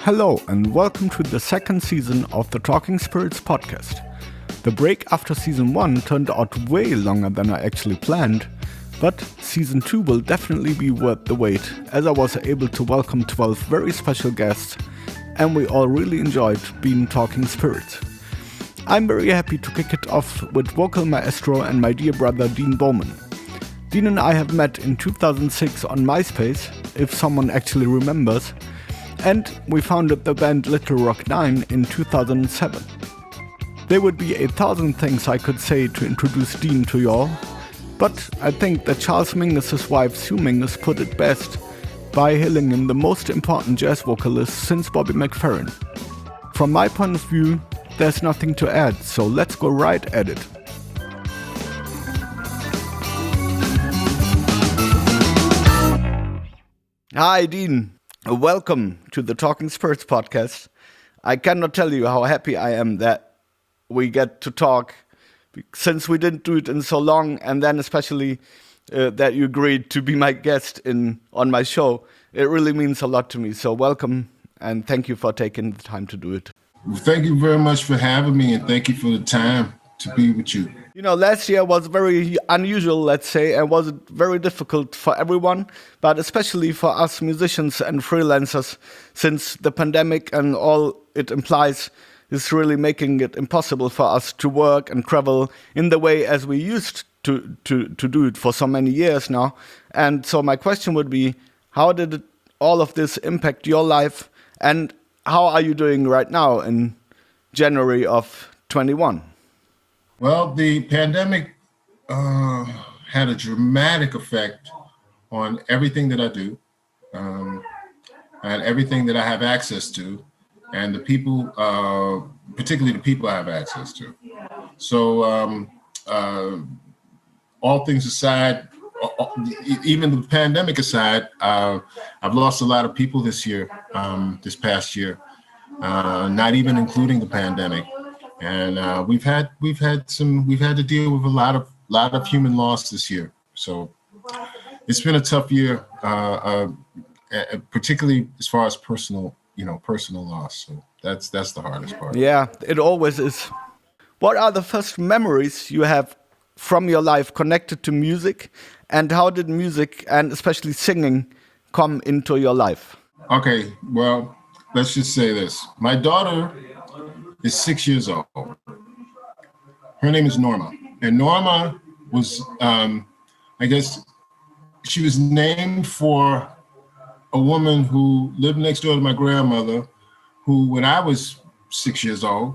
Hello and welcome to the second season of the Talking Spirits podcast. The break after season 1 turned out way longer than I actually planned, but season 2 will definitely be worth the wait, as I was able to welcome 12 very special guests and we all really enjoyed being Talking Spirits. I'm very happy to kick it off with vocal maestro and my dear brother Dean Bowman. Dean and I have met in 2006 on MySpace, if someone actually remembers, and we founded the band Little Rock 9 in 2007. There would be 1,000 things I could say to introduce Dean to y'all, but I think that Charles Mingus' wife Sue Mingus put it best by hailing him the most important jazz vocalist since Bobby McFerrin. From my point of view, there's nothing to add, so let's go right at it. Hi Dean, welcome to the Talking Spirits podcast. I cannot tell you how happy I am that we get to talk, since we didn't do it in so long, and then especially that you agreed to be my guest on my show. It really means a lot to me, so welcome and thank you for taking the time to do it. Well, thank you very much for having me, and thank you for the time to be with you. You know, last year was very unusual, let's say, and was very difficult for everyone, but especially for us musicians and freelancers, since the pandemic and all it implies is really making it impossible for us to work and travel in the way as we used to do it for so many years now. And so my question would be, how did all of this impact your life, and how are you doing right now in January of 21? Well, the pandemic had a dramatic effect on everything that I do, and everything that I have access to, and the people, particularly the people I have access to. So all things aside, even the pandemic aside, I've lost a lot of people this year, this past year, not even including the pandemic. And we've had to deal with a lot of human loss this year. So it's been a tough year, particularly as far as personal loss. So that's the hardest part. Yeah, it always is. What are the first memories you have from your life connected to music, and how did music and especially singing come into your life? Okay, well, let's just say this. My daughter is 6 years old. Her name is Norma. And Norma was, I guess, she was named for a woman who lived next door to my grandmother, who, when I was 6 years old,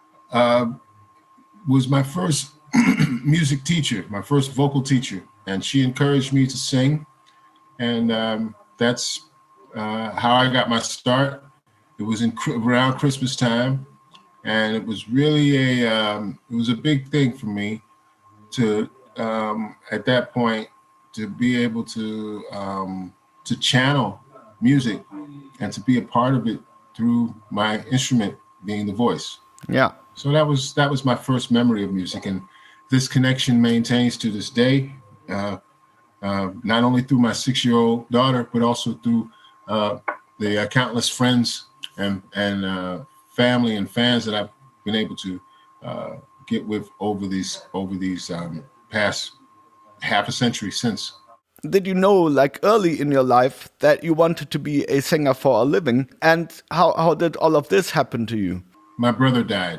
was my first music teacher, my first vocal teacher. And she encouraged me to sing. And that's how I got my start. It was around Christmas time. And it was really a big thing for me to, at that point, to be able to channel music and to be a part of it through my instrument being the voice. Yeah. So that was my first memory of music, and this connection maintains to this day, not only through my 6-year-old daughter, but also through the countless friends and family and fans that I've been able to get with over these past half a century since. Did you know, like early in your life, that you wanted to be a singer for a living? And how did all of this happen to you? My brother died.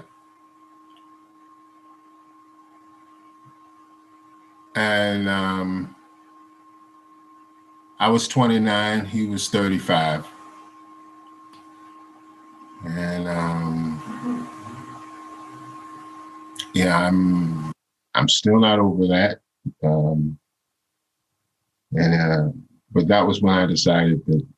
And I was 29, he was 35. And yeah, I'm still not over that. But that was when I decided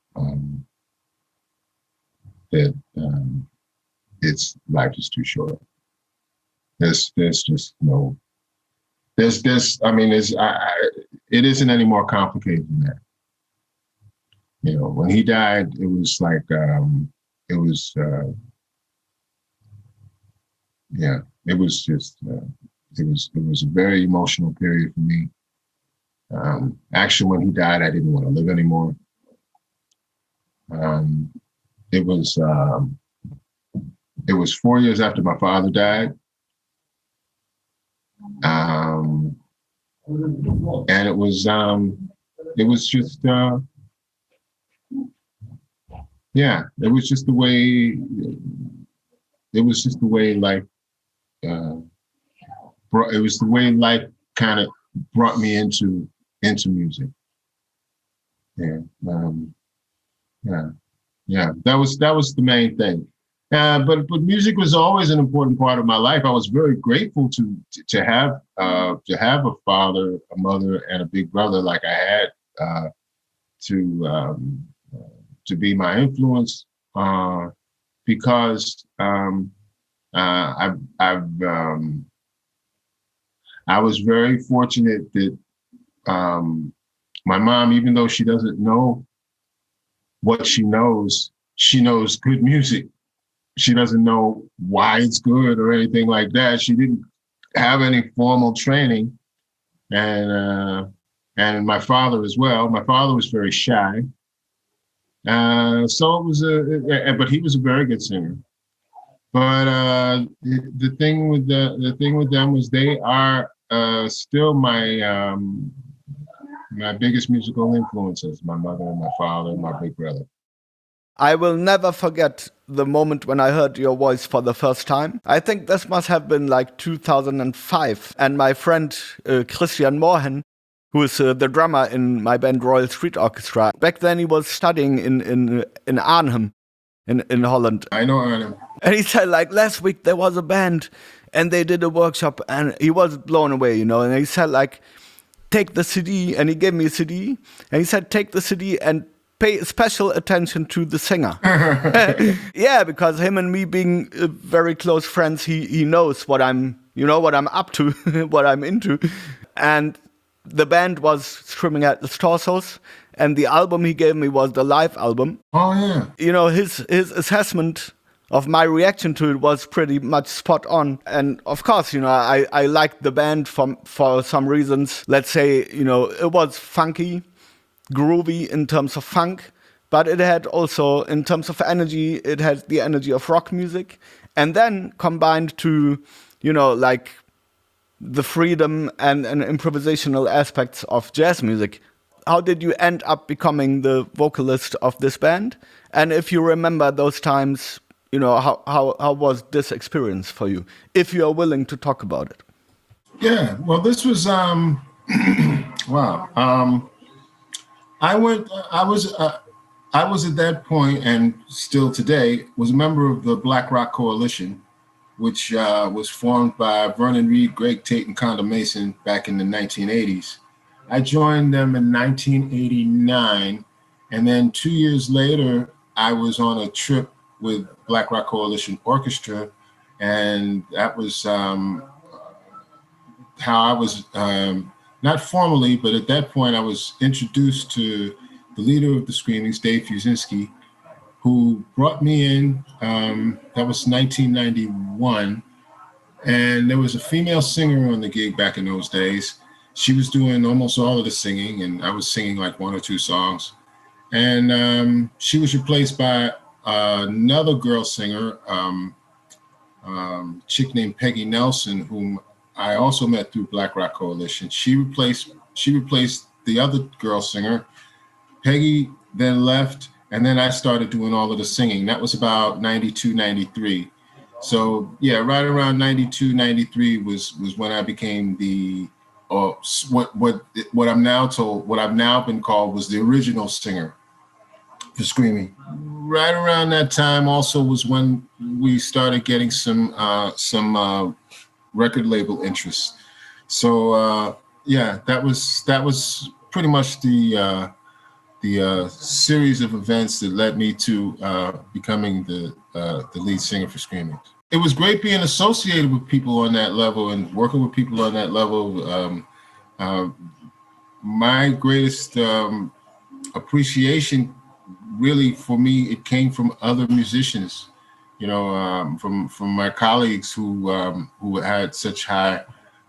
that it's life is too short. There's just no. I mean, it isn't any more complicated than that. You know, when he died, it was like it was just it was a very emotional period for me. Actually, when he died, I didn't want to live anymore. it was 4 years after my father died. And it was just, it was just the way, life, it was the way life kind of brought me into music. That was the main thing. But music was always an important part of my life. I was very grateful to have a father, a mother, and a big brother like I had, to be my influence, because I was very fortunate that my mom, even though she doesn't know what she knows good music. She doesn't know why it's good or anything like that. She didn't have any formal training, and my father as well. My father was very shy, so it was but he was a very good singer. But the thing with them was they are still my biggest musical influences. My mother and my father and my big brother. I will never forget the moment when I heard your voice for the first time. I think this must have been like 2005. And my friend Christian Morhen, who is the drummer in my band Royal Street Orchestra, back then he was studying in Arnhem in Holland. I know Arnhem. And he said, like, last week there was a band and they did a workshop, and he was blown away, And he said, like, take the CD, and he gave me a CD, and he said, take the CD and pay special attention to the singer. Yeah, because him and me being very close friends, he knows what I'm up to, what I'm into. And the band was Screaming at the Torsos, and the album he gave me was the live album. Oh yeah. His assessment of my reaction to it was pretty much spot on. And of course, I liked the band for some reasons. Let's say, it was funky, groovy in terms of funk, but it had also, in terms of energy, it had the energy of rock music, and then combined to, like the freedom and improvisational aspects of jazz music. How did you end up becoming the vocalist of this band? And if you remember those times, how was this experience for you, if you are willing to talk about it? Yeah, well, this was wow. I was at that point, and still today, was a member of the Black Rock Coalition, which was formed by Vernon Reid, Greg Tate, and Conda Mason back in the 1980s. I joined them in 1989, and then 2 years later, I was on a trip with Black Rock Coalition Orchestra, and that was how I was, not formally, but at that point I was introduced to the leader of the Screamings, Dave Fusinski, who brought me in. That was 1991, and there was a female singer on the gig back in those days. She was doing almost all of the singing, and I was singing like one or two songs. And she was replaced by another girl singer, chick named Peggy Nelson, whom I also met through Black Rock Coalition. She replaced the other girl singer. Peggy then left, and then I started doing all of the singing. That was about 92, 93. So yeah, right around 92, 93 was when I became the, what I'm now told, what I've now been called was the original singer for Screaming. Right around that time also was when we started getting some record label interest. So yeah, that was pretty much the series of events that led me to becoming the lead singer for Screaming. It was great being associated with people on that level and working with people on that level. My greatest appreciation, really, for me, it came from other musicians, from my colleagues who had such high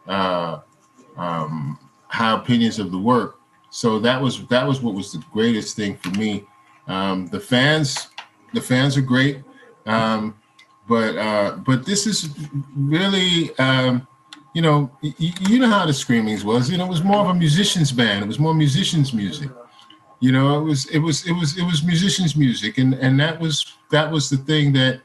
opinions of the work. So that was what was the greatest thing for me. The fans The fans are great. But this is really, you know how the Screamings was. You know, it was more of a musician's band. It was more musicians' music. You know, it was musicians' music, and that was the thing that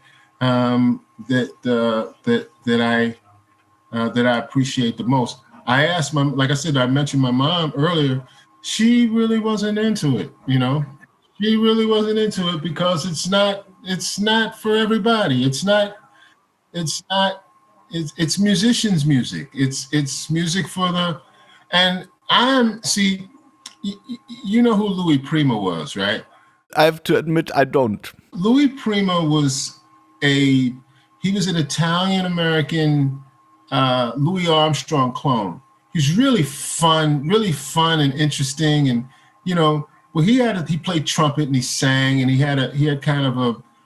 I appreciate the most. I asked like I said, I mentioned my mom earlier. She really wasn't into it. You know, she really wasn't into it because it's not for everybody. It's musicians' music. It's music for the, and you know who Louis Prima was, right? I have to admit, I don't. Louis Prima was he was an Italian-American Louis Armstrong clone. He's really fun and interesting. And, you know, well, he played trumpet and he sang, and he had a kind of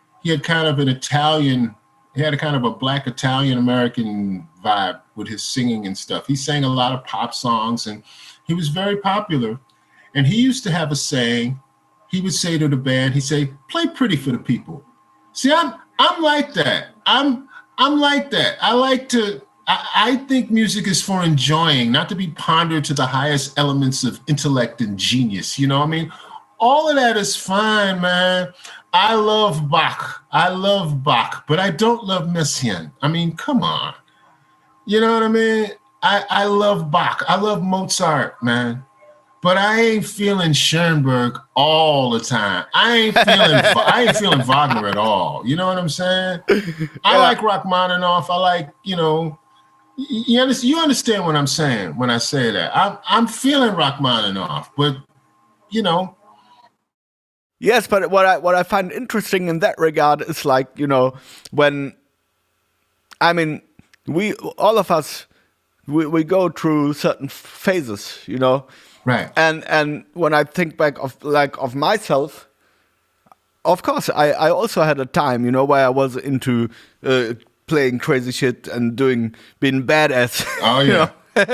a Black Italian-American vibe with his singing and stuff. He sang a lot of pop songs, and he was very popular. And he used to have a saying. He would say to the band, he'd say, "Play pretty for the people." See, I'm like that. I'm like that. I think music is for enjoying, not to be pondered to the highest elements of intellect and genius. You know what I mean? All of that is fine, man. I love Bach, but I don't love Messiaen. I mean, come on. You know what I mean? I love Bach. I love Mozart, man. But I ain't feeling Schoenberg all the time. I ain't feeling Wagner at all. You know what I'm saying? I like Rachmaninoff. I like, you know, you understand what I'm saying when I say that. I'm feeling Rachmaninoff, but, you know. Yes, but what I find interesting in that regard is, like, you know, when, I mean, all of us we go through certain phases, you know. Right. And when I think back of myself, of course, I also had a time, you know, where I was into playing crazy shit and being badass. Oh, yeah.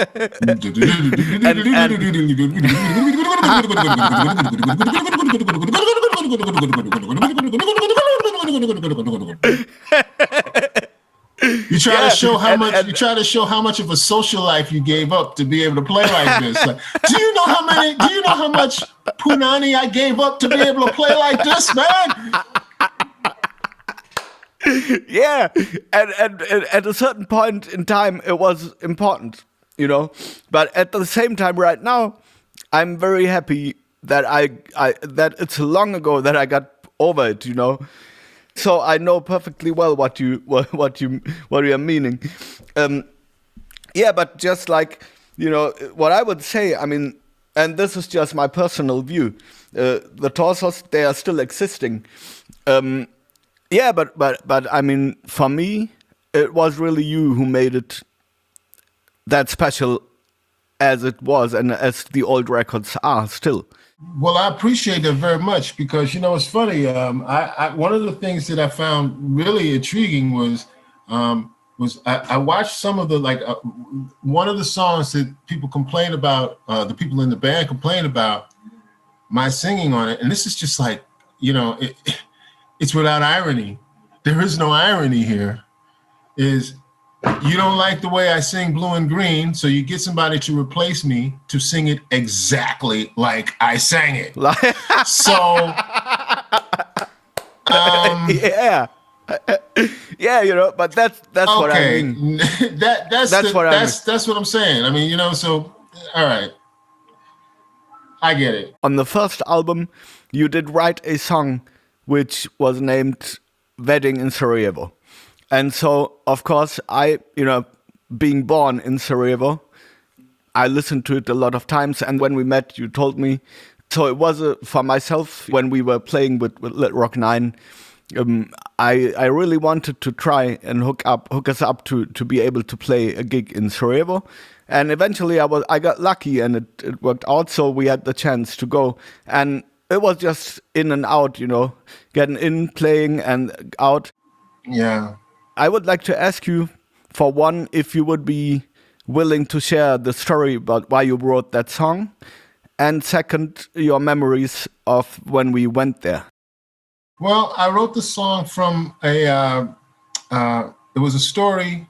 You try to show how much of a social life you gave up to be able to play like this. Like, do you know how much punani I gave up to be able to play like this, man? Yeah, and at a certain point in time, it was important, you know. But at the same time, right now, I'm very happy that that it's long ago that I got over it, you know. So I know perfectly well what you are meaning. Yeah, but just like, you know, what I would say, I mean, and this is just my personal view. The torsos, they are still existing. Yeah, but I mean, for me, it was really you who made it that special as it was and as the old records are still. Well, I appreciate that very much because, you know, it's funny. One of the things that I found really intriguing was I watched some of the, one of the songs that people complain about, the people in the band complain about my singing on it. And this is just like, you know, it's without irony. There is no irony here. Is you don't like the way I sing Blue and Green, so you get somebody to replace me to sing it exactly like I sang it. So, yeah, you know, but that's okay. What I mean. That's what I'm saying. I mean, you know, so all right, I get it. On the first album, you did write a song which was named "Wedding in Sarajevo." And so, of course, I, you know, being born in Sarajevo, I listened to it a lot of times. And when we met, you told me. So it was for myself, when we were playing with Little Rock 9, I really wanted to try and hook us up to be able to play a gig in Sarajevo. And eventually I got lucky and it worked out. So we had the chance to go. And it was just in and out, you know, getting in, playing and out. Yeah. I would like to ask you, for one, if you would be willing to share the story about why you wrote that song, and second, your memories of when we went there. Well, I wrote the song from it was a story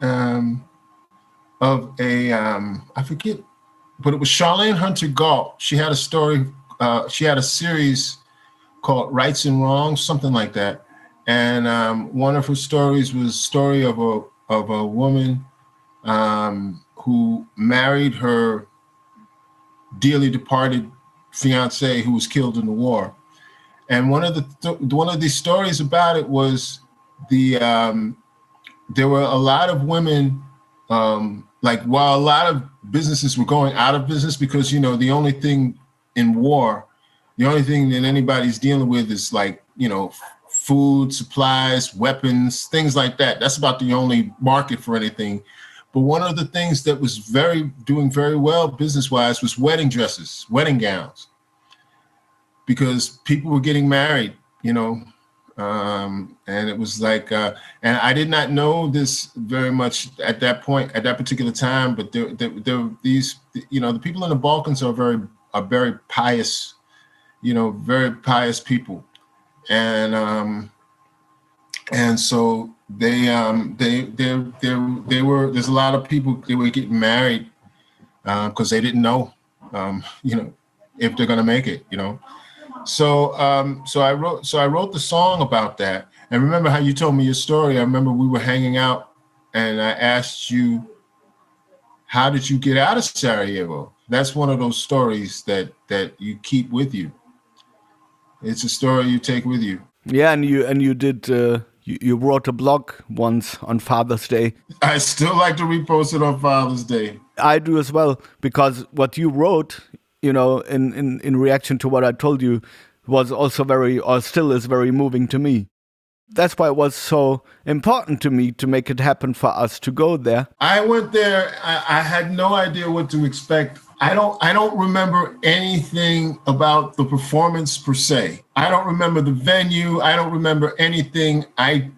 of I forget, but it was Charlene Hunter Galt. She had a story, she had a series called Rights and Wrongs, something like that. And one of her stories was a story of a woman who married her dearly departed fiance who was killed in the war. And one of the stories about it was there were a lot of women, like while a lot of businesses were going out of business because, you know, the only thing in war, the only thing that anybody's dealing with is like, you know, food, supplies, weapons, things like that. That's about the only market for anything. But one of the things that was doing very well business-wise was wedding dresses, wedding gowns, because people were getting married, you know, and it was like, and I did not know this very much at that point, at that particular time, but there these, you know, the people in the Balkans are very pious, you know, very pious people, and so they were, there's a lot of people, they were getting married because they didn't know, you know, if they're gonna make it, you know. So I wrote the song about that. And remember how you told me your story? I remember we were hanging out and I asked you, how did you get out of Sarajevo? That's one of those stories that you keep with you. It's a story you take with you. Yeah, and you did you wrote a blog once on Father's Day. I still like to repost it on Father's Day. I do as well, because what you wrote, you know, in reaction to what I told you, was also still is very moving to me. That's why it was so important to me to make it happen for us to go there. I went there. I had no idea what to expect. I don't remember anything about the performance per se. I don't remember the venue. I don't remember anything. I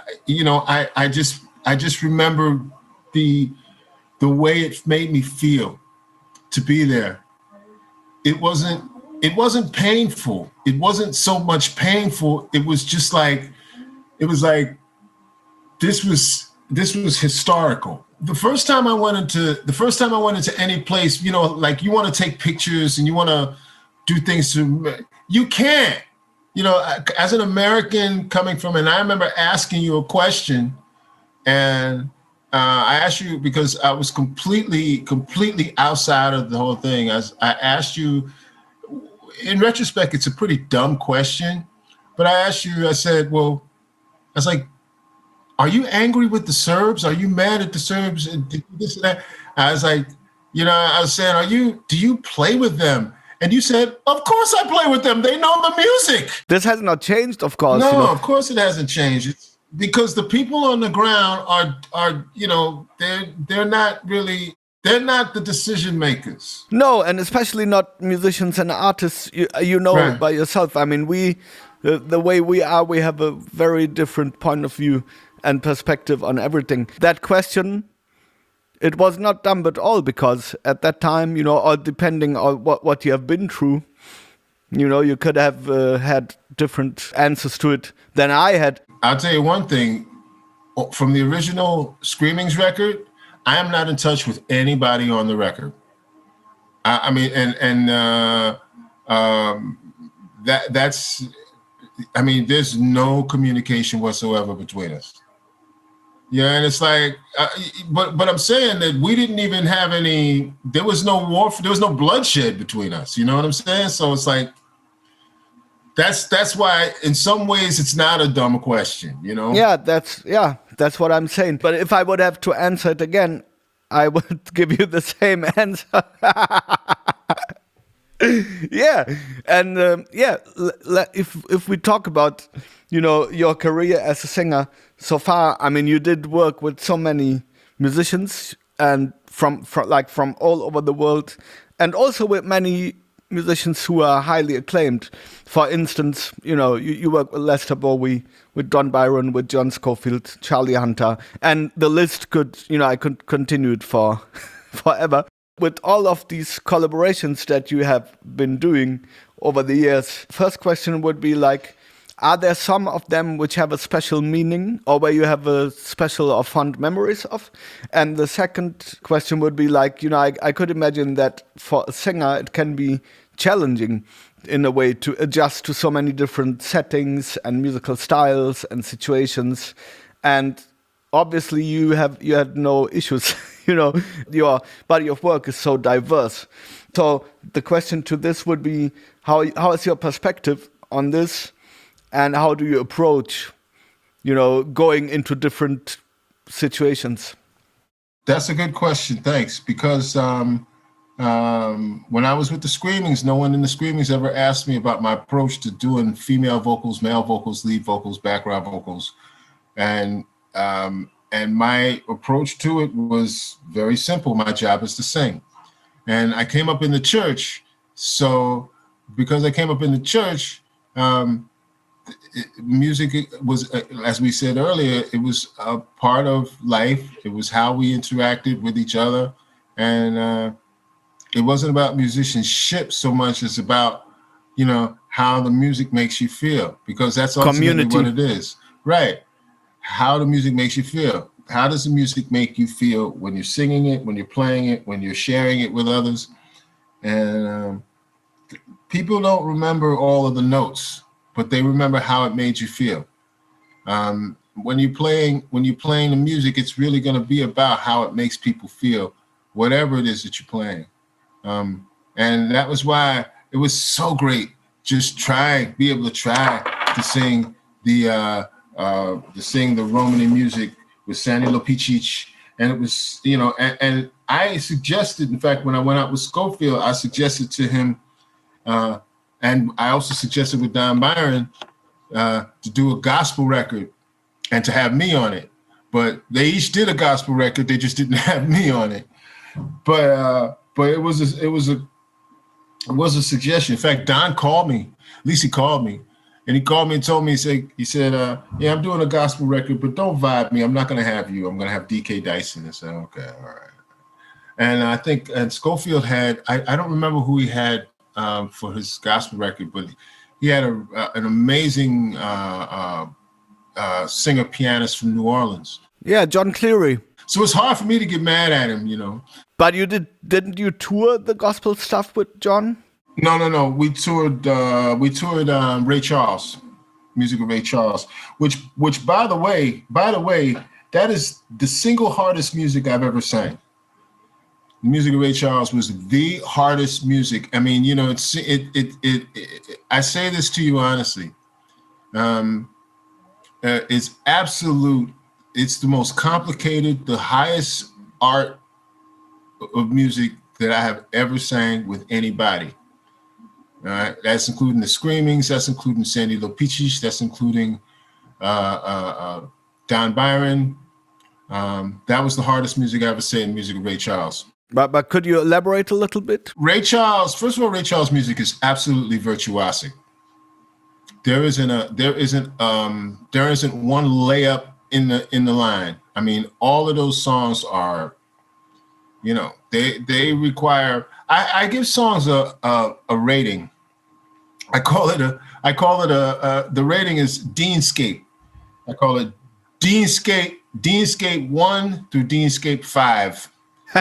just remember the way it made me feel to be there. It wasn't painful. It wasn't so much painful. It was just like, this was historical. The first time I went into any place, you know, like you want to take pictures and you want to do things you can't, you know, as an American coming from, and I remember asking you a question, and I asked you because I was completely outside of the whole thing. I asked you, in retrospect, it's a pretty dumb question, but I asked you, I said, well, I was like, are you angry with the Serbs? Are you mad at the Serbs? And this and that. I was like, you know, I was saying, do you play with them? And you said, of course I play with them. They know the music. This has not changed, of course. No, you know. Of course it hasn't changed. It's because the people on the ground are, you know, they're not the decision makers. No, and especially not musicians and artists, you know, right, by yourself. I mean, the way we are, we have a very different point of view and perspective on everything. That question, it was not dumb at all, because at that time, you know, or depending on what you have been through, you know, you could have had different answers to it than I had. I'll tell you one thing, from the original Screamings record, I am not in touch with anybody on the record. I mean, that's, I mean, there's no communication whatsoever between us. Yeah, and it's like, but I'm saying that we didn't even have any. There was no war. There was no bloodshed between us. You know what I'm saying? So it's like, that's why, in some ways, it's not a dumb question. You know? Yeah, that's what I'm saying. But if I would have to answer it again, I would give you the same answer. Yeah, and if we talk about, you know, your career as a singer so far, I mean, you did work with so many musicians, and from all over the world, and also with many musicians who are highly acclaimed. For instance, you know, you work with Lester Bowie, with Don Byron, with John Scofield, Charlie Hunter, and the list could, you know, I could continue it for forever. With all of these collaborations that you have been doing over the years, first question would be like, Are there some of them which have a special meaning or where you have a special or fond memories of? And the second question would be like, I could imagine that for a singer, it can be challenging in a way to adjust to so many different settings and musical styles and situations. And obviously you had no issues. Your body of work is so diverse. So the question to this would be, how is your perspective on this? And how do you approach, going into different situations? That's a good question. Thanks. Because when I was with the Screamings, no one in the Screamings ever asked me about my approach to doing female vocals, male vocals, lead vocals, background vocals. And my approach to it was very simple. My job is to sing. And I came up in the church. So because I came up in the church, music was, as we said earlier, it was a part of life. It was how we interacted with each other. And it wasn't about musicianship so much as about, how the music makes you feel, because that's ultimately what it is. Right. How the music makes you feel. How does the music make you feel when you're singing it, when you're playing it, when you're sharing it with others? And people don't remember all of the notes, but they remember how it made you feel. When you're playing the music, it's really going to be about how it makes people feel, whatever it is that you're playing. And that was why it was so great. Just be able to try to sing the Romany music with Sandy Lopicic. And it was, and I suggested, in fact, when I went out with Scofield, I suggested to him, and I also suggested with Don Byron to do a gospel record and to have me on it. But they each did a gospel record. They just didn't have me on it. But it was a suggestion. In fact, Don called me. At least he called me. And he called me and told me, he said, yeah, I'm doing a gospel record, but don't vibe me. I'm not going to have you. I'm going to have DK Dyson. I said, okay, all right. And I think, and Scofield had, I don't remember who he had for his gospel record, but he had an amazing singer pianist from New Orleans. Yeah, John Cleary. So it's hard for me to get mad at him, But didn't you tour the gospel stuff with John? No. We toured Ray Charles, music of Ray Charles, which by the way, that is the single hardest music I've ever sang. The music of Ray Charles was the hardest music. I mean, I say this to you honestly. It's absolute. It's the most complicated, the highest art of music that I have ever sang with anybody. All right, that's including the Screamings. That's including Sandy Lopicic. That's including Don Byron. That was the hardest music I ever sang, music of Ray Charles. But could you elaborate a little bit? Ray Charles. First of all, Ray Charles' music is absolutely virtuosic. There isn't one layup in the line. I mean, all of those songs are, they require. I give songs a rating. I call it the rating is Deanscape. I call it Deanscape 1 through Deanscape 5.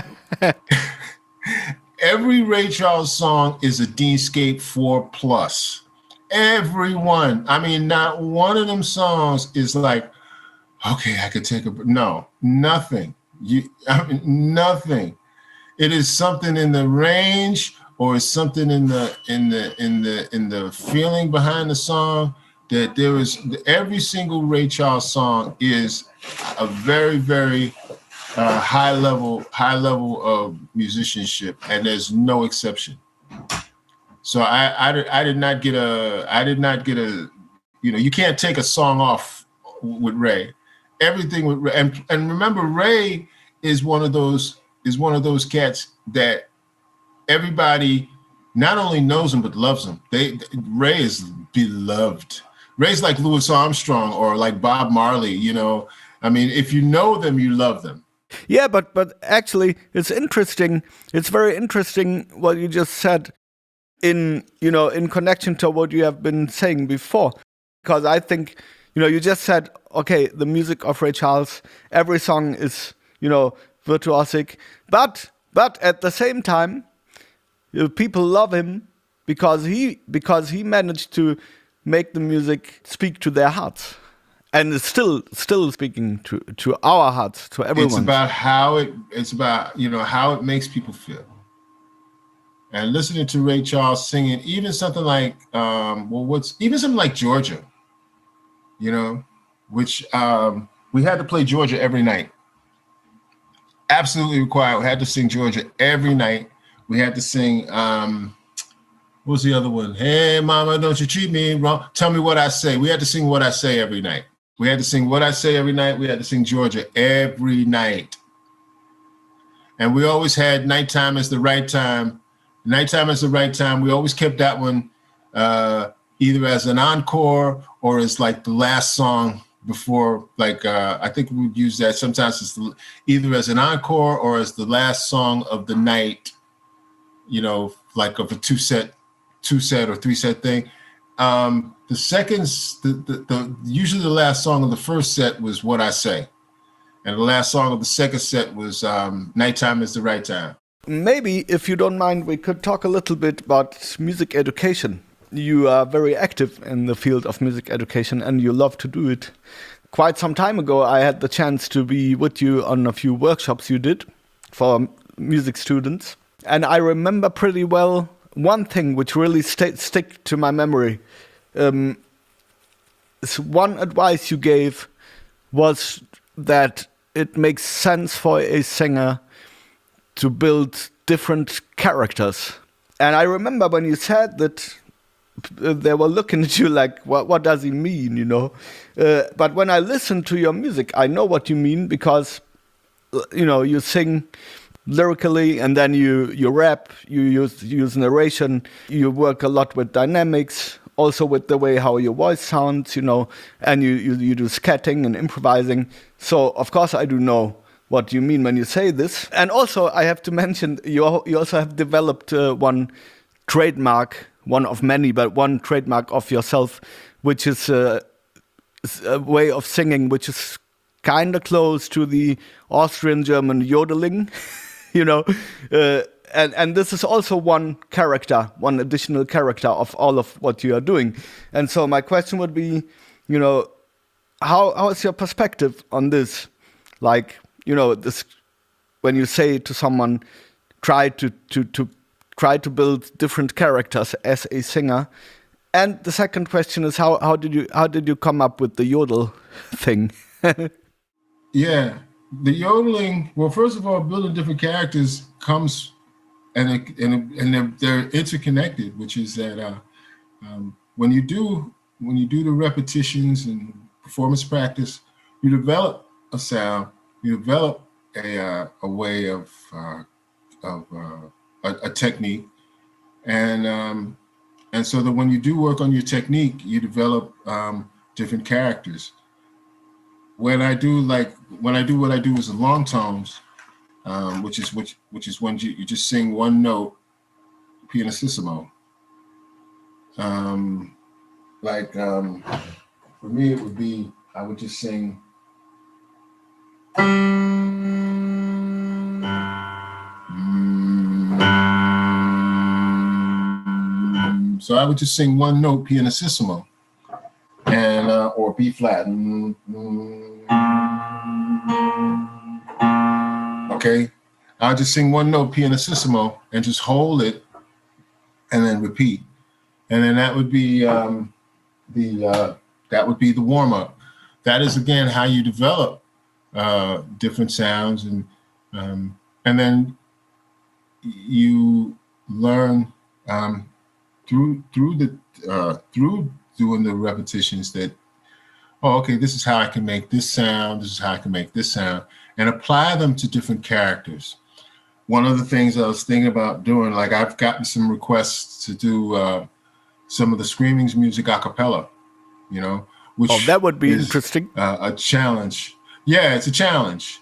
Every Ray Charles song is a Deanscape 4+. Every one. I mean, not one of them songs is like, okay, I could take nothing. Nothing. It is something in the range, or it's something in the feeling behind the song that there is. Every single Ray Charles song is a very, very high level of musicianship, and there's no exception. So I did not get a. You can't take a song off with Ray. Everything with Ray, and remember, Ray is one of those cats that everybody not only knows him but loves him. Ray is beloved. Ray's like Louis Armstrong or like Bob Marley. I mean, if you know them, you love them. Yeah, but actually, it's interesting. It's very interesting what you just said in connection to what you have been saying before. because I think, you just said, okay, the music of Ray Charles, every song is, virtuosic, but at the same time, people love him because he managed to make the music speak to their hearts, and it's still speaking to our hearts, to everyone. It's about how how it makes people feel. And listening to Ray Charles singing, even something like something like Georgia, which we had to play Georgia every night. Absolutely required. We had to sing Georgia every night. We had to sing, what was the other one? Hey, mama, don't you treat me wrong. Tell me what I say. We had to sing What I Say every night. We had to sing What I Say every night. We had to sing Georgia every night. And we always had Nighttime is the Right Time. Nighttime is the Right Time. We always kept that one either as an encore or as like the last song before, I think we would use that sometimes as either as an encore or as the last song of the night, like of a two set or three set thing. The seconds, usually the last song of the first set was What I Say. And the last song of the second set was Nighttime is the Right Time. Maybe, if you don't mind, we could talk a little bit about music education. You are very active in the field of music education and you love to do it. Quite some time ago, I had the chance to be with you on a few workshops you did for music students. And I remember pretty well one thing which really stick to my memory. One advice you gave was that it makes sense for a singer to build different characters. And I remember when you said that, they were looking at you like, what does he mean, But when I listen to your music, I know what you mean because, you sing lyrically and then you rap, you use narration, you work a lot with dynamics, also with the way how your voice sounds, and you do scatting and improvising. So, of course, I do know what you mean when you say this. And also, I have to mention, you also have developed one trademark, one of many, but one trademark of yourself, which is a way of singing which is kind of close to the Austrian-German yodeling, and this is also one additional character of all of what you are doing. And so my question would be, how is your perspective on this? Like, this, when you say to someone, try to build different characters as a singer. And the second question is how did you come up with the yodel thing? Yeah, the yodeling. Well, first of all, building different characters comes and they're interconnected, which is that when you do the repetitions and performance practice, you develop a sound, you develop a way of a technique, and so that when you do work on your technique, you develop different characters. When I do what I do is the long tones, which is when you just sing one note, pianissimo. For me, it would be I would just sing. So I would just sing one note pianissimo, and or B flat. Okay, I'll just sing one note pianissimo and just hold it, and then repeat, and then that would be the warm up. That is again how you develop different sounds, and then you learn. Through doing the repetitions that, okay, this is how I can make this sound, this is how I can make this sound, and apply them to different characters. One of the things I was thinking about doing, like I've gotten some requests to do some of the Screamings music a cappella, which that would be interesting. A challenge. Yeah, it's a challenge.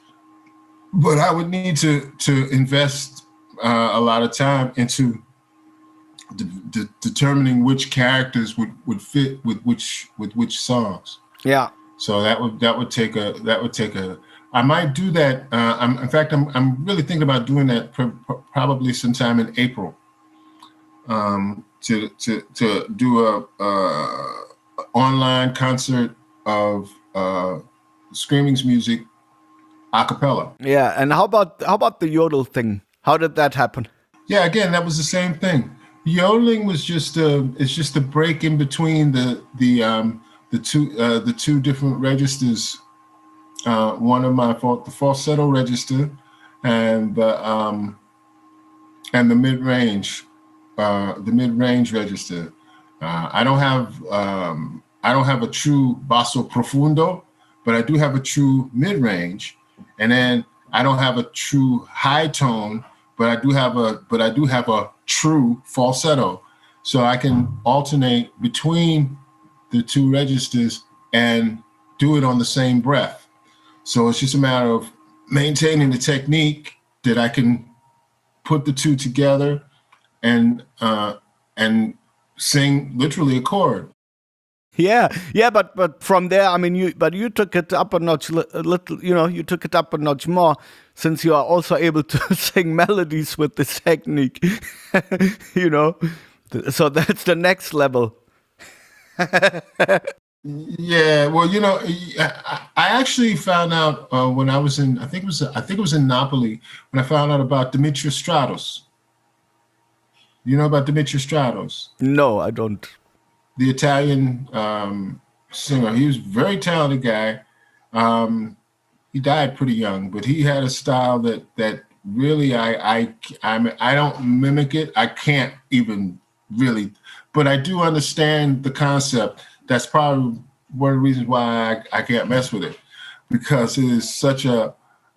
But I would need to invest a lot of time into determining which characters would fit with which songs. Yeah. So that would take a. I might do that. In fact, I'm really thinking about doing that probably sometime in April. To do a online concert of Screaming's music a cappella. Yeah. And how about the yodel thing? How did that happen? Yeah, again, that was the same thing. Yodeling was just a break in between the two different registers. One of the falsetto register and the mid-range register. I don't have a true basso profundo, but I do have a true mid-range, and then I don't have a true high tone, but I do have a true falsetto. So I can alternate between the two registers and do it on the same breath. So it's just a matter of maintaining the technique that I can put the two together and sing literally a chord. Yeah, but from there, I mean, you took it up a notch, a little. You took it up a notch more, since you are also able to sing melodies with this technique. So that's the next level. Yeah, well, I actually found out when I was in, I think it was in Napoli, when I found out about Demetrius Stratos. You know about Demetrius Stratos? No, I don't. The Italian singer. He was a very talented guy. He died pretty young, but he had a style that really I don't mimic it. I can't even really, but I do understand the concept. That's probably one of the reasons why I can't mess with it, because it is such a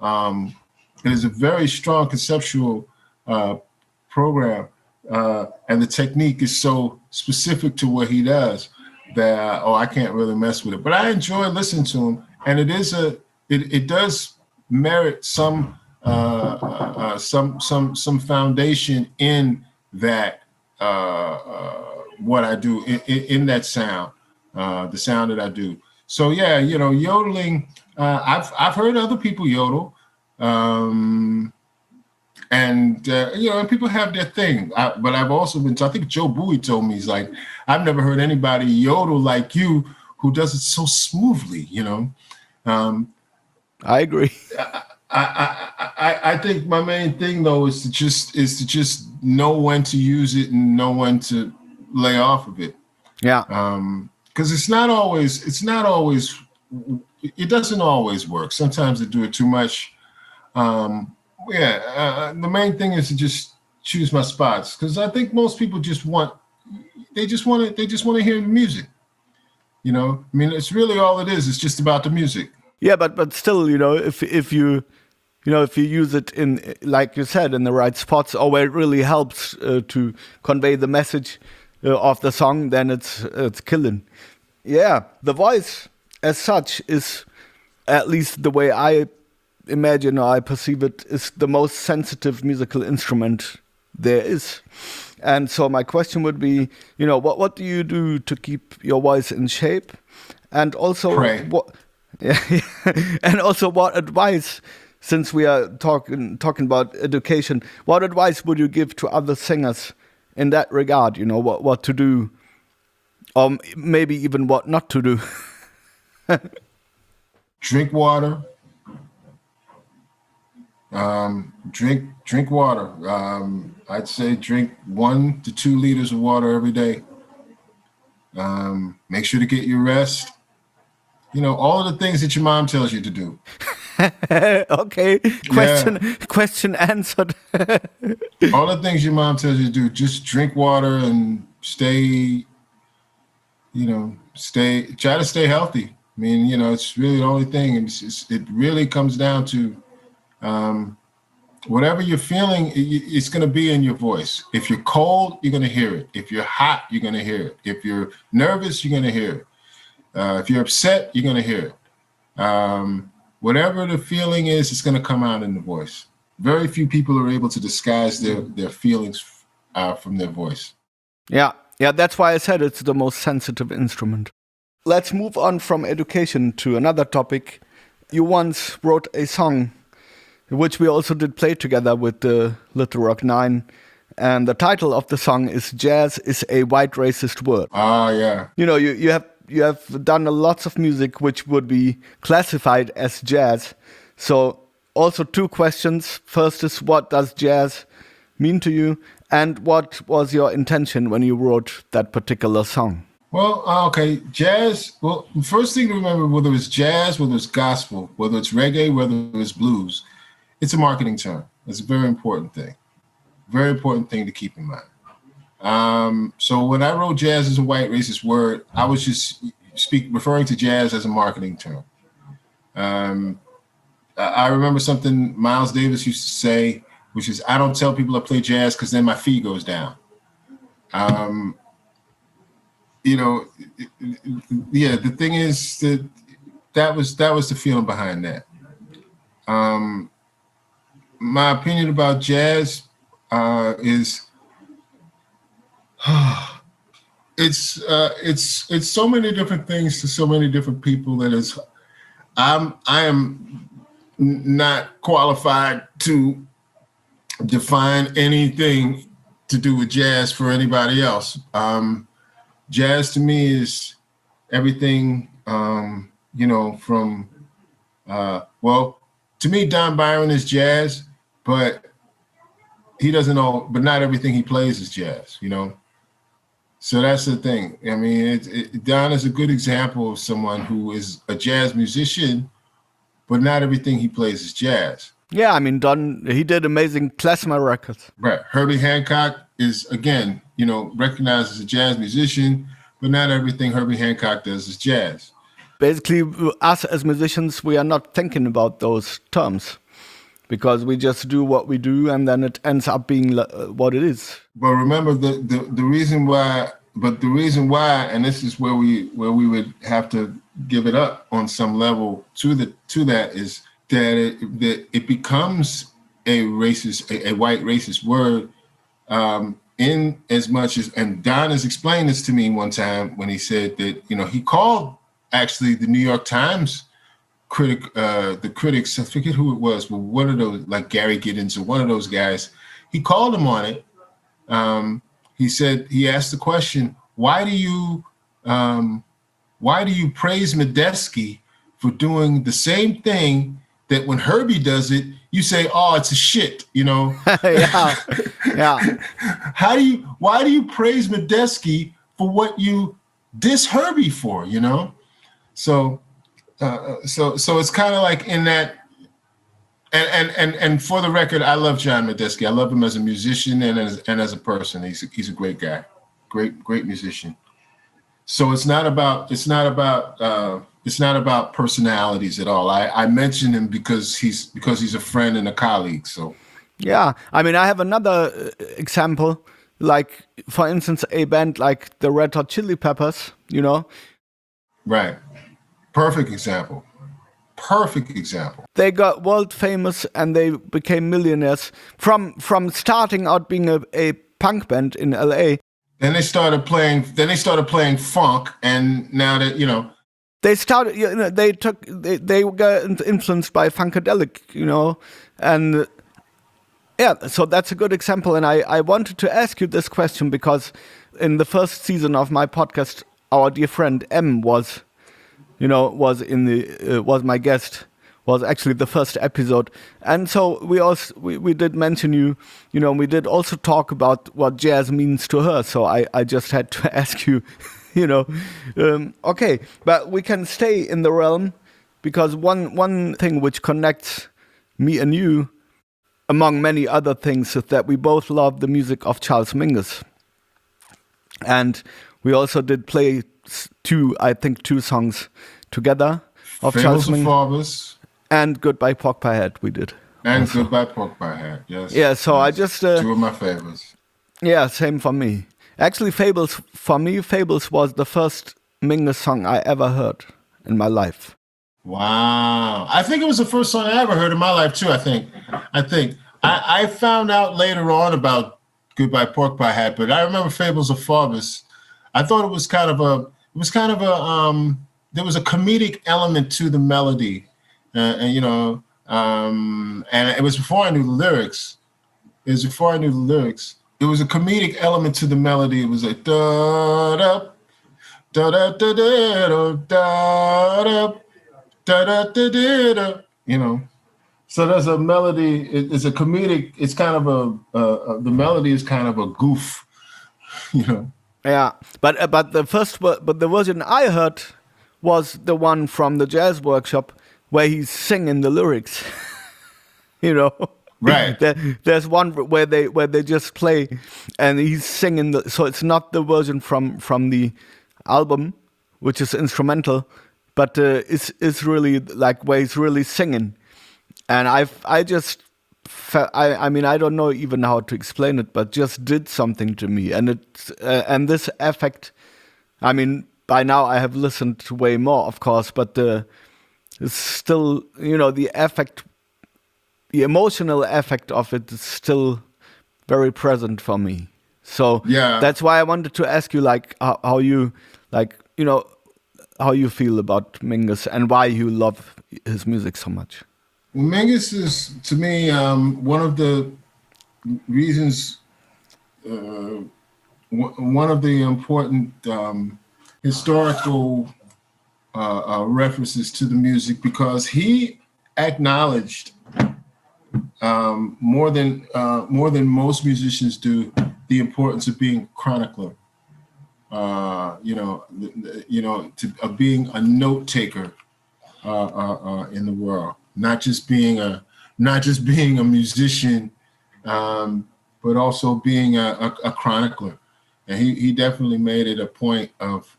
very strong conceptual program. And the technique is so specific to what he does that I can't really mess with it. But I enjoy listening to him, and it does merit some foundation in that what I do in that sound, the sound that I do. So yeah, yodeling. I've heard other people yodel. And people have their thing, but I've also been. I think Joe Bowie told me, he's like, I've never heard anybody yodel like you, who does it so smoothly. I agree. I think my main thing though is to just know when to use it and know when to lay off of it. Yeah. Because it doesn't always work. Sometimes they do it too much. The main thing is to just choose my spots, because I think most people just want to hear the music. I mean, it's really all it is. It's just about the music. Yeah, but still, if you use it in, like you said, in the right spots, or where it really helps to convey the message of the song, then it's killing. Yeah, the voice as such is, at least the way I imagine or I perceive it, is the most sensitive musical instrument there is. And so my question would be, what do you do to keep your voice in shape? And also pray. And also what advice, since we are talking about education, what advice would you give to other singers in that regard? What to do, or maybe even what not to do? Drink water. Drink water. I'd say drink 1 to 2 liters of water every day. Make sure to get your rest. All of the things that your mom tells you to do. Okay. Question answered. All the things your mom tells you to do. Just drink water and try to stay healthy. I mean, it's really the only thing. It really comes down to whatever you're feeling, it's going to be in your voice. If you're cold, you're going to hear it. If you're hot, you're going to hear it. If you're nervous, you're going to hear it. If you're upset, you're going to hear it. Whatever the feeling is, it's going to come out in the voice. Very few people are able to disguise their feelings from their voice. Yeah, yeah, that's why I said it's the most sensitive instrument. Let's move on from education to another topic. You once wrote a song, which we also did play together with the Little Rock Nine, and the title of the song is "Jazz is a White Racist Word." Ah, yeah. You know, you have done lots of music which would be classified as jazz. So also two questions. First is, what does jazz mean to you? And what was your intention when you wrote that particular song? Well, okay, jazz. Well, the first thing to remember, whether it's jazz, whether it's gospel, whether it's reggae, whether it's blues, it's a marketing term. It's a very important thing. Very important thing to keep in mind. So when I wrote jazz as a white racist word, I was just referring to jazz as a marketing term. I remember something Miles Davis used to say, which is, I don't tell people I play jazz because then my fee goes down. You know, yeah, the thing is that was the feeling behind that. My opinion about jazz is it's so many different things to so many different people that I am not qualified to define anything to do with jazz for anybody else. Jazz to me is everything, you know, from, well, to me, Don Byron is jazz, but he doesn't know, but not everything he plays is jazz, you know? So that's the thing. I mean, Don is a good example of someone who is a jazz musician, but not everything he plays is jazz. Yeah, I mean, Don, he did amazing klezmer records. Right. Herbie Hancock is, again, you know, recognized as a jazz musician, but not everything Herbie Hancock does is jazz. Basically, us as musicians, we are not thinking about those terms because we just do what we do and then it ends up being what it is. But remember the reason why, and this is where we would have to give it up on some level to that is that it becomes a racist, a white racist word, in as much as, and Don has explained this to me one time when he said that, you know, he called actually the New York Times the critics, I forget who it was, but one of those, like Gary Giddens or one of those guys, he called him on it. He said, he asked the question, why do you praise Medeski for doing the same thing that when Herbie does it, you say, oh, it's a shit, you know? Yeah. Why do you praise Medeski for what you diss Herbie for, you know? So it's kind of like in that, and for the record, I love John Medeski. I love him as a musician and as a person. He's a great guy, great musician. So it's not about personalities at all. I mention him because he's a friend and a colleague. So yeah, I mean, I have another example, like for instance, a band like the Red Hot Chili Peppers. You know, right. Perfect example. They got world famous and they became millionaires from starting out being a punk band in LA. Then they started playing funk, and now that, you know, they started, you know, they got influenced by Funkadelic, you know, and yeah, so that's a good example. And I wanted to ask you this question because in the first season of my podcast, our dear friend M was my guest, was actually the first episode. And so we did mention you know, we did also talk about what jazz means to her. So I just had to ask you, you know, okay, but we can stay in the realm because one thing which connects me and you, among many other things, is that we both love the music of Charles Mingus. And we also did play two songs together of Charles Mingus. And Goodbye Pork Pie Hat we did. And also. Goodbye Pork Pie Hat, yes. Yeah, so yes. I just... two of my favorites. Yeah, same for me. Actually, Fables was the first Mingus song I ever heard in my life. Wow. I think it was the first song I ever heard in my life, too, I think. I found out later on about Goodbye Pork Pie Hat. But I remember Fables of Faubus. I thought it was kind of a there was a comedic element to the melody, and it was before I knew the lyrics. It was a comedic element to the melody. It was like da da da da da da da da da da. So there's a melody. It's a comedic. It's kind of the melody is kind of a goof. Yeah, but the version I heard was the one from the jazz workshop where he's singing the lyrics. Right. There's one where they just play and he's singing so it's not the version from the album, which is instrumental, but it's really like where he's really singing. And I don't know even how to explain it, but just did something to me. And and this effect, I mean, by now I have listened to way more, of course, but it's still, the effect, the emotional effect of it is still very present for me. So yeah, that's why I wanted to ask you, like, how you, like, how you feel about Mingus and why you love his music so much. Mingus is, to me, one of the reasons, one of the important historical references to the music, because he acknowledged more than most musicians do the importance of being a chronicler. Of being a note taker in the world. Not just being a musician, but also being a chronicler. And he definitely made it a point of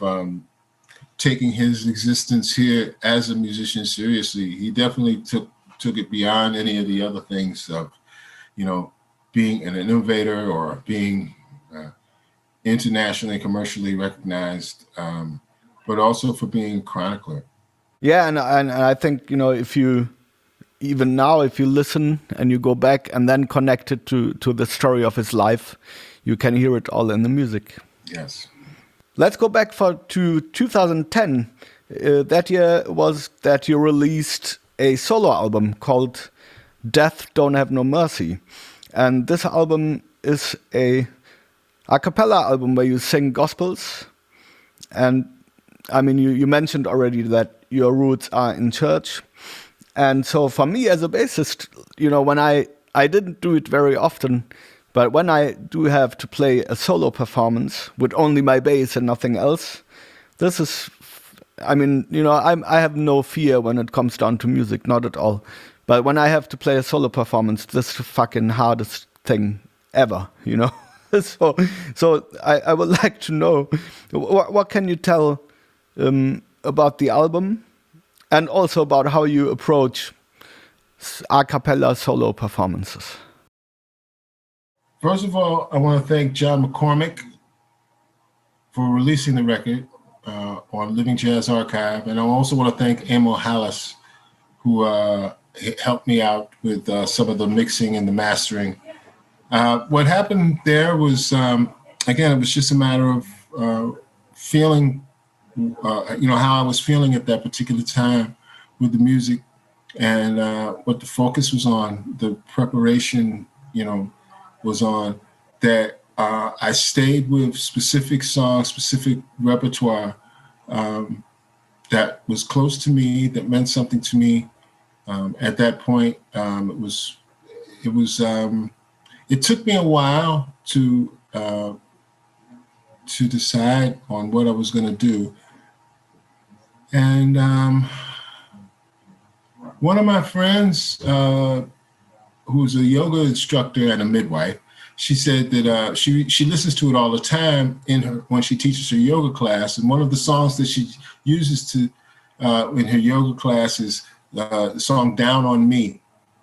taking his existence here as a musician seriously. He definitely took it beyond any of the other things of, being an innovator or being internationally, commercially recognized, but also for being a chronicler. Yeah, and I think, if you listen and you go back and then connect it to the story of his life, you can hear it all in the music. Yes. Let's go back to 2010. That year was that you released a solo album called Death Don't Have No Mercy. And this album is a cappella album where you sing gospels. And I mean, you mentioned already that your roots are in church. And so for me as a bassist, when I didn't do it very often, but when I do have to play a solo performance with only my bass and nothing else, this is, I have no fear when it comes down to music, not at all. But when I have to play a solo performance, this is the fucking hardest thing ever, So I would like to know, what can you tell about the album and also about how you approach a cappella solo performances? First of all, I want to thank John McCormick for releasing the record on Living Jazz Archive. And I also want to thank Emil Hallis, who helped me out with some of the mixing and the mastering. What happened there was, again, it was just a matter of feeling, how I was feeling at that particular time with the music and what the focus was on, the preparation, was on, that I stayed with specific songs, specific repertoire that was close to me, that meant something to me. At that point, it took me a while to decide on what I was going to do. And one of my friends, who's a yoga instructor and a midwife, she said that she listens to it all the time when she teaches her yoga class. And one of the songs that she uses to in her yoga class is the song "Down on Me."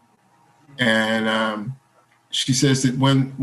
And she says that when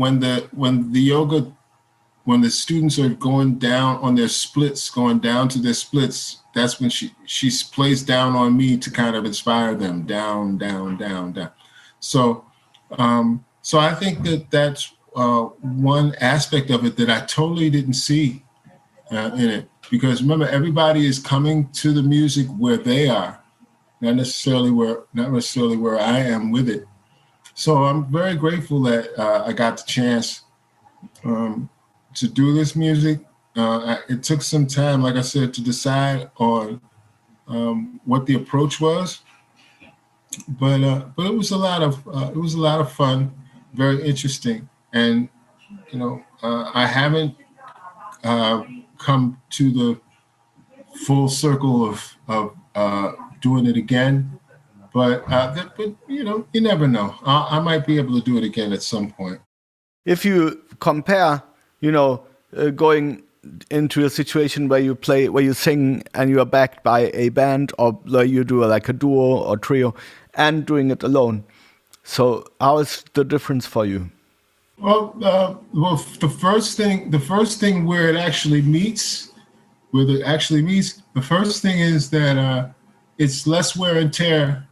the students are going down on their splits, going down to their splits, that's when she plays "Down on Me" to kind of inspire them, down, down, down, down. So I think that's one aspect of it that I totally didn't see in it, because remember, everybody is coming to the music where they are, not necessarily where I am with it. So I'm very grateful that I got the chance to do this music. It took some time, like I said, to decide on what the approach was, but it was a lot of fun, very interesting, and I haven't come to the full circle of doing it again, but you never know. I might be able to do it again at some point. If you compare, going into a situation where you sing and you are backed by a band, or where you do like a duo or trio, and doing it alone, so how is the difference for you? Well, the first thing where it actually meets, the first thing is that it's less wear and tear.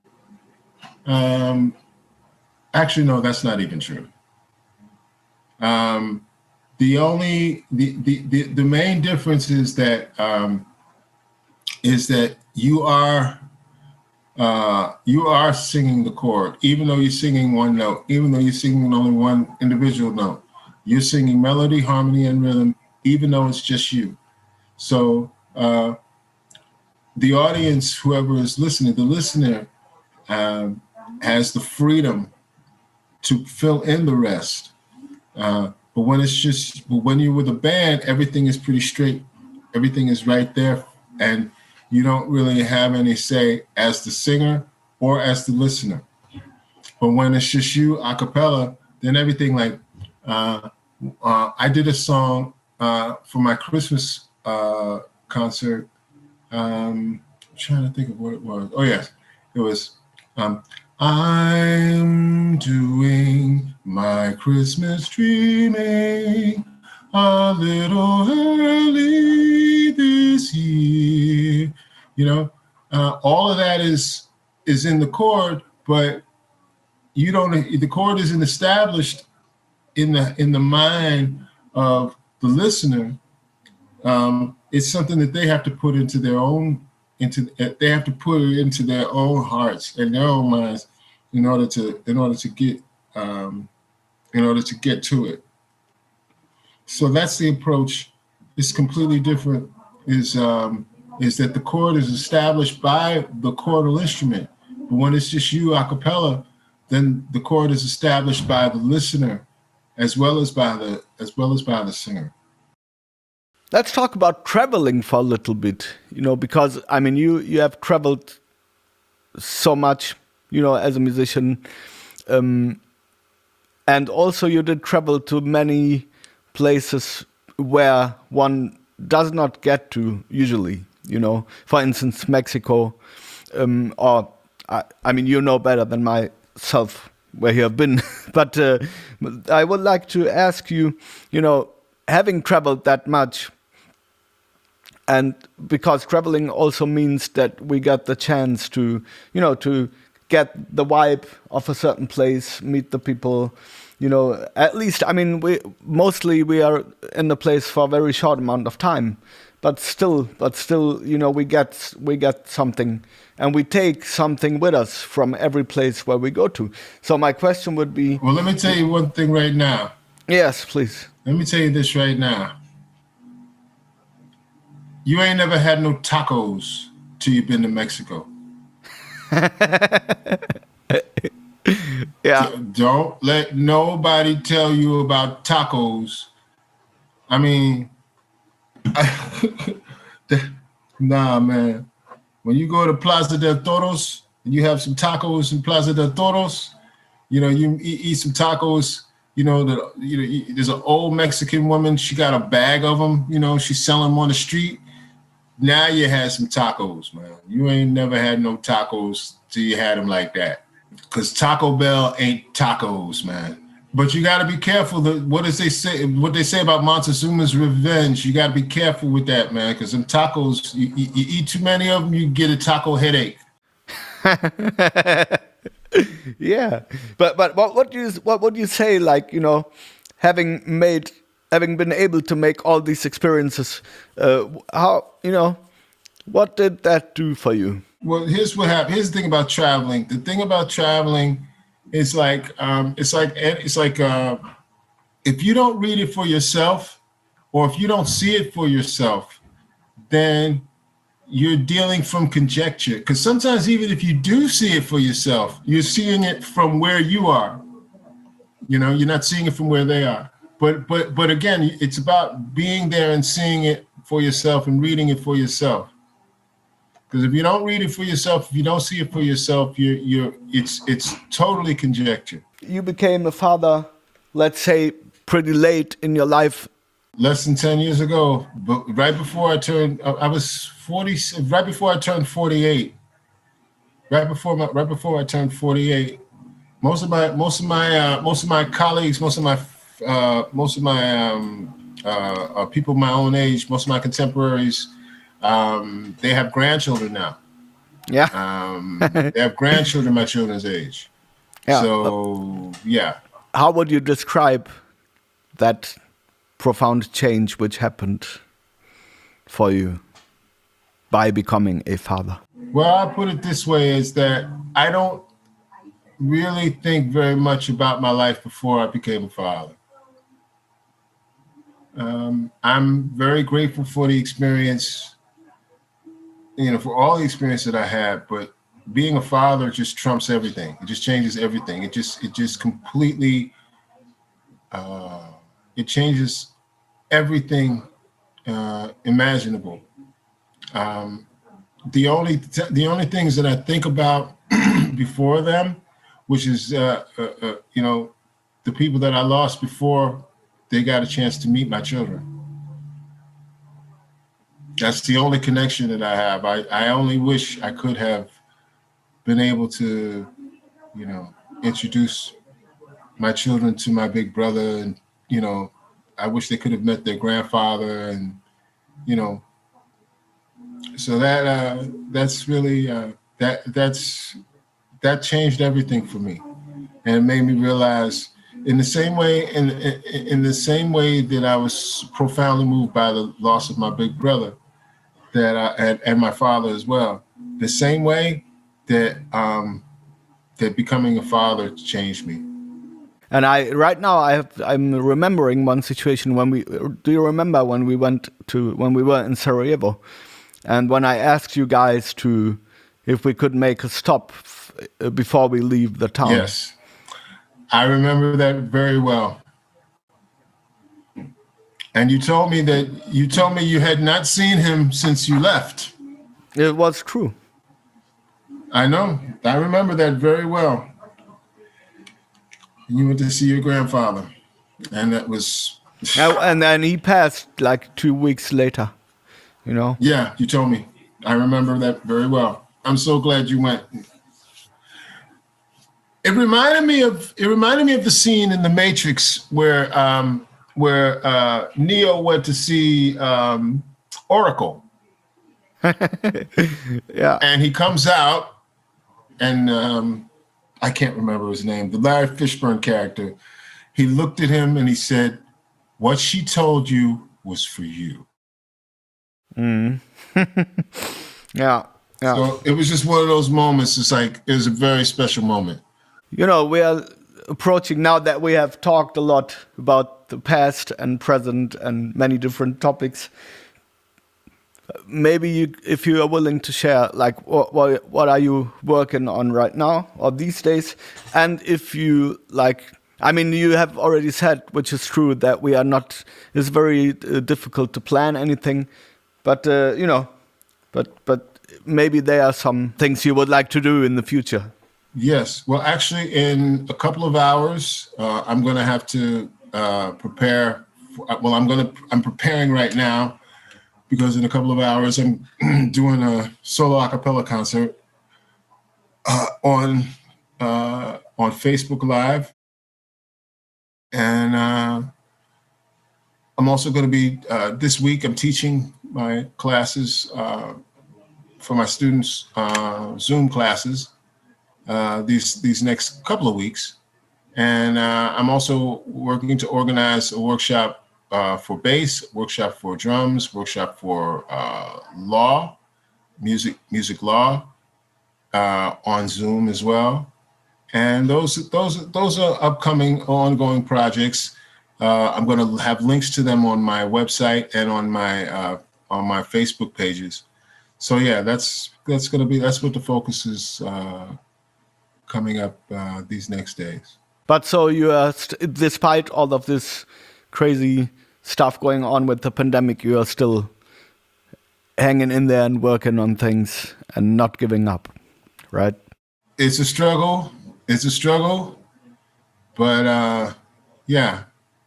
Actually, no, that's not even true. The main difference is that you are singing the chord, even though you're singing one note, even though you're singing only one individual note. You're singing melody, harmony, and rhythm, even though it's just you. So the audience, whoever is listening, the listener has the freedom to fill in the rest. But when you're with a band, everything is pretty straight. Everything is right there, and you don't really have any say as the singer or as the listener. But when it's just you a cappella, then everything, like I did a song for my Christmas concert. I'm trying to think of what it was. Oh yes, it was I'm doing my Christmas dreaming a little early this year. All of that is in the chord, but the chord isn't established in the mind of the listener. It's something that they have to put into their own hearts and their own minds in order to get to it. So that's the approach. It's completely different. Is that the chord is established by the chordal instrument, but when it's just you a cappella, then the chord is established by the listener as well as by the singer. Let's talk about traveling for a little bit, because you have traveled so much, as a musician, and also you did travel to many places where one does not get to usually, for instance, Mexico, or better than myself where you have been, but I would like to ask you, having traveled that much, and because traveling also means that we get the chance to, to get the vibe of a certain place, meet the people, at least, we are in the place for a very short amount of time, but still, we get something, and we take something with us from every place where we go to. So my question would be... Well, let me tell you one thing right now. Yes, please. Let me tell you this right now. You ain't never had no tacos till you've been to Mexico. Yeah. Don't let nobody tell you about tacos. Nah, man. When you go to Plaza del Toros and you have some tacos in Plaza del Toros, you eat some tacos. There's an old Mexican woman. She got a bag of them. She's selling them on the street. Now you had some tacos, man. You ain't never had no tacos till you had them like that. Because Taco Bell ain't tacos, man. But you got to be careful. What they say about Montezuma's Revenge, you got to be careful with that, man. Because them tacos, you eat too many of them, you get a taco headache. Yeah, but what would you say, like, you know, having been able to make all these experiences, how, you know, what did that do for you? Well, here's what happened. Here's the thing about traveling. The thing about traveling is like if you don't read it for yourself, or if you don't see it for yourself, then you're dealing from conjecture. Because sometimes even if you do see it for yourself, you're seeing it from where you are. You know, you're not seeing it from where they are. But again, it's about being there and seeing it for yourself and reading it for yourself. Because if you don't read it for yourself, if you don't see it for yourself, it's totally conjecture. You became a father, let's say, pretty late in your life. Less than 10 years ago, but right before I turned, I was 40. Right before I turned 48. Right before I turned 48. Most of my colleagues, most of my people my own age, most of my contemporaries, they have grandchildren now. Yeah. They have grandchildren my children's age. Yeah. So, yeah. How would you describe that profound change which happened for you by becoming a father? Well, I put it this way, is that I don't really think very much about my life before I became a father. I'm very grateful for the experience, you know, for all the experience that I had, but being a father just trumps everything. It just changes everything. It just completely, it changes everything imaginable. The only things that I think about before them, which is you know, the people that I lost before they got a chance to meet my children. That's the only connection that I have. I only wish I could have been able to, you know, introduce my children to my big brother, and, you know, I wish they could have met their grandfather, and, you know, so that's really that changed everything for me, and it made me realize, in the same way that I was profoundly moved by the loss of my big brother, and my father as well, the same way that that becoming a father changed me. And I'm remembering one situation do you remember when we were in Sarajevo, and when I asked you guys if we could make a stop before we leave the town? Yes, I remember that very well. And you told me you had not seen him since you left. It was true. I know. I remember that very well. You went to see your grandfather, and that was. And then he passed like 2 weeks later. You know. Yeah, you told me. I remember that very well. I'm so glad you went. It reminded me of the scene in The Matrix where Neo went to see Oracle. Yeah. And he comes out, and I can't remember his name, the Larry Fishburne character. He looked at him and he said, "What she told you was for you." Mm. Yeah. So it was just one of those moments. It's like, it was a very special moment. You know, we are approaching, now that we have talked a lot about the past and present and many different topics, maybe if you are willing to share, like, what are you working on right now or these days? And if you, like, I mean, you have already said, which is true, that it's very difficult to plan anything, but, you know, but maybe there are some things you would like to do in the future. Yes. Well, actually, in a couple of hours, I'm going to have to prepare. I'm preparing right now, because in a couple of hours, I'm doing a solo a cappella concert on Facebook Live. And I'm also going to be, this week, I'm teaching my classes for my students, Zoom classes. these next couple of weeks. And I'm also working to organize a workshop for bass, workshop for drums, workshop for law, music law on Zoom as well. And those are upcoming, ongoing projects. I'm going to have links to them on my website and on my Facebook pages. So yeah, that's what the focus is coming up these next days. But so you are, despite all of this crazy stuff going on with the pandemic, you are still hanging in there and working on things and not giving up, right? It's a struggle. But yeah.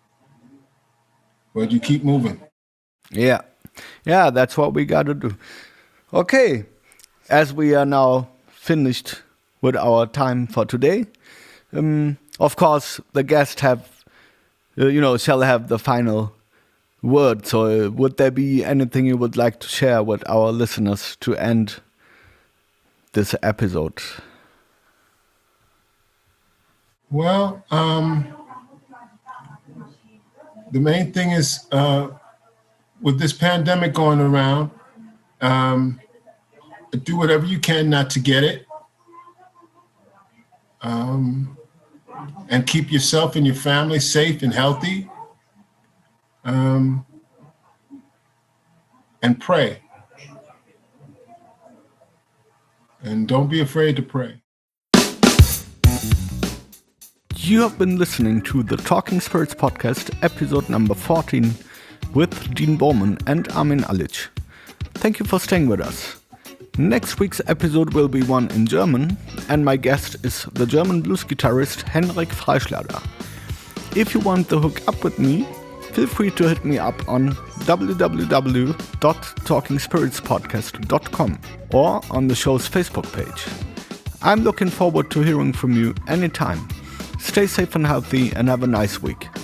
But you keep moving. Yeah, that's what we got to do. Okay, as we are now finished with our time for today, of course, the guests shall have the final word. So would there be anything you would like to share with our listeners to end this episode? Well, the main thing is with this pandemic going around, do whatever you can not to get it. And keep yourself and your family safe and healthy. And pray. And don't be afraid to pray. You have been listening to the Talking Spirits podcast, episode number 14, with Dean Bowman and Armin Alic. Thank you for staying with us. Next week's episode will be one in German, and my guest is the German blues guitarist Henrik Freischlader. If you want to hook up with me, feel free to hit me up on www.talkingspiritspodcast.com or on the show's Facebook page. I'm looking forward to hearing from you anytime. Stay safe and healthy and have a nice week.